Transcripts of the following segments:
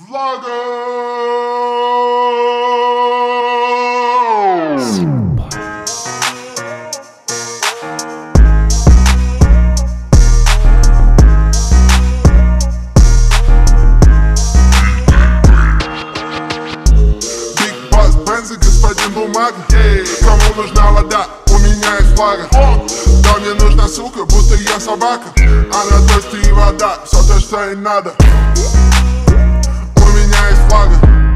Влага! Биг Бас, Бензи, господин бумага. Кому нужна вода? У меня есть влага. Да мне нужна сука, будто я собака. Она дождь и вода, все то, что ей надо. У меня есть влага.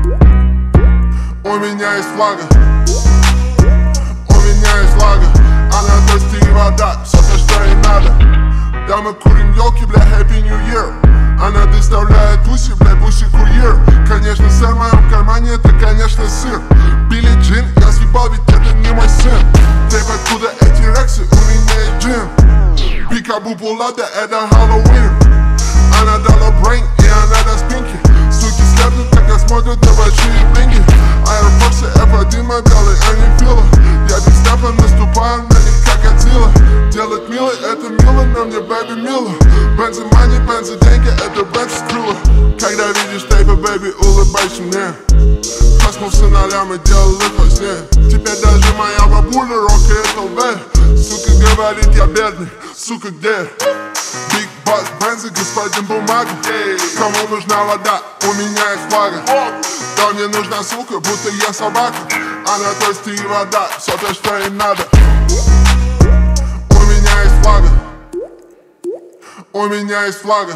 У меня есть влага. У меня есть влага. Она дождь и вода, все то, что ей надо. Да мы курим елки, бля, Happy New Year. Она доставляет уси, бля, пусть курьер. Конечно, сыр в моем кармане, это, конечно, сыр. Билли Джин, я съебал, ведь это не мой сын. Тейп, откуда эти рексы, у меня есть джин. Пикабу Пулата, это Хэллоуин. Она дала брейн, и она даст пинки. Суки слепнут, когда смотрят на большие блинги. Аэропорты F1, мой белый, они фила. Я без степа наступаю на них, как Атила. Делать мило, это мило, но мне бэби мило. Бензи мани, бензи деньги, это бензи скрыло. Когда видишь тейпа, бэби, улыбайся мне. Проснулся на лям и делал их во сне. Теперь даже моя бабуля рокает ЛВ. Сука говорит, я бедный, сука где? Биг Бас, Бензи, господин бумага. Кому нужна вода? У меня есть влага. Да мне нужна сука, будто я собака. Она дождь и вода, все то, что ей надо. У меня есть влага. У меня есть влага.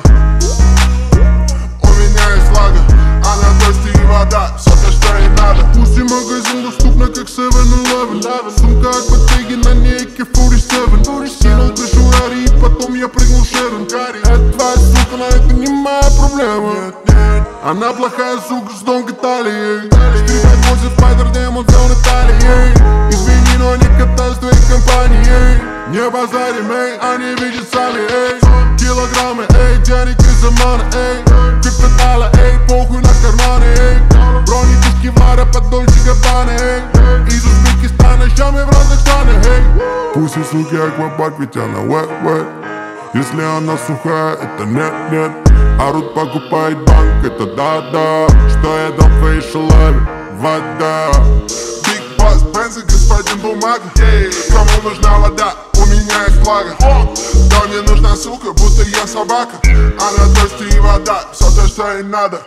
У меня есть влага. Она дождь и вода, все то, что ей надо. Пусть и магазин доступна, как 7-Eleven. Сумка от Bottega, на ней AK-47. Кинул крышу Рари и потом я прыгнул Шерон. Это твоя сука, но это не моя проблема. Она плохая сука с тонкой талией. Стрелять возит спайдер, демон зон Италии. Извини, но не катаюсь в твоей компании. Не базарим, эй, они видят сами, эй. Килограммы, эй, денег из замана, эй. Криптодала, эй, похуй на карманы, эй. Броники с кевлара под Дольче Габбана, эй. Из Узбекистана, щами в разных странах, эй. Пусть и суки аквапарк, ведь она wet. Если она сухая, это нет. Орут, покупает банк, это да. Что я дам твоей шалаве? Вода. Биг Бас, Бензи, господин бумага. Кому нужна вода? У меня есть влага. Да мне нужна сука, будто я собака. Она дождь и вода, все то, что ей надо.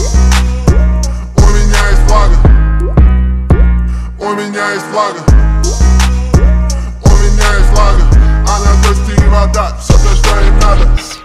У меня есть влага. У меня есть влага. У меня есть влага. Она дождь и вода, все то, что ей надо.